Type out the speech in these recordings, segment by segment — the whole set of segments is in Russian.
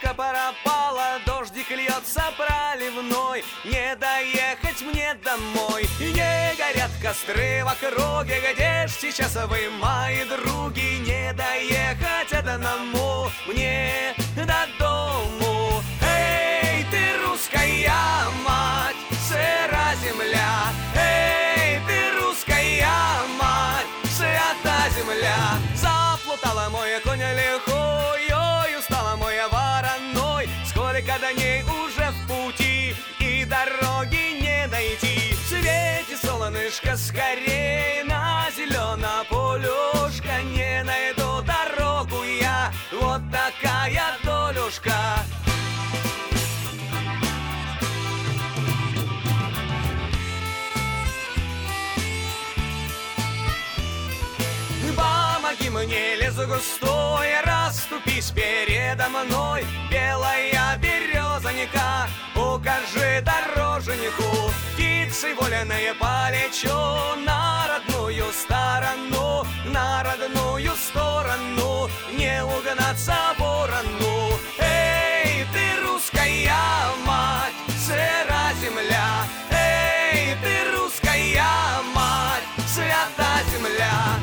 солнышко пропало, дождик льется проливной. Не доехать мне домой, не горят костры в округе. Где ж сейчас вы, мои други? Не доехать одному мне до дому. Эй, ты русская мать, сыра земля. Эй, ты русская мать, свята земля. Заплутала моя конь лихой, ой, устала моя вороной. Сколько дней уже в пути, и дороги не найти. В свете солнышко скорей, на зеленом полюшка. Не найду дорогу я, вот такая долюшка. Помоги мне, лес густой, расступись передо мной. Белая березонька, укажи дороженьку. Птицы вольные полечу на родную сторону, на родную сторону, не угнаться ворону. Эй, ты русская мать, сыра земля. Эй, ты русская мать, свята земля.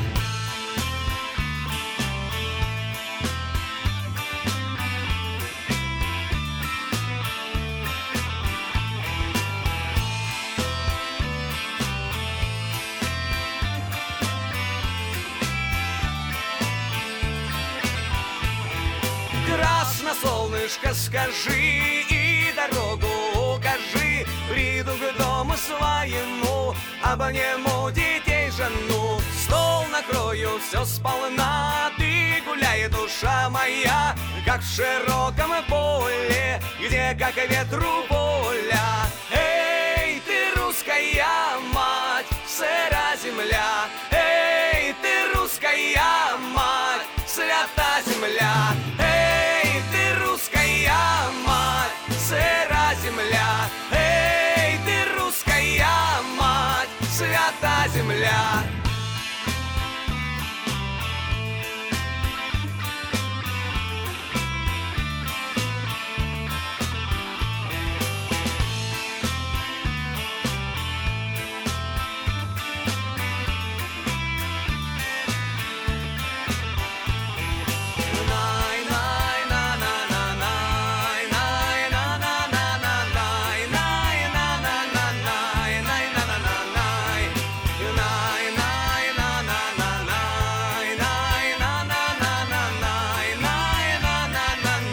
Красно, солнышко, скажи и дорогу укажи. Приду к дому своему, обниму детей, жену. Стол накрою, все сполна. Ты гуляй, душа моя, как в широком поле, где как ветру воля. Эй, ты русская мать, сыра земля. Эй, ты русская мать, свята земля. Эй, ты русская мать, сыра земля. Эй, ты русская мать, свята земля.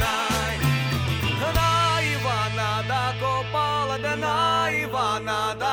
На Ивана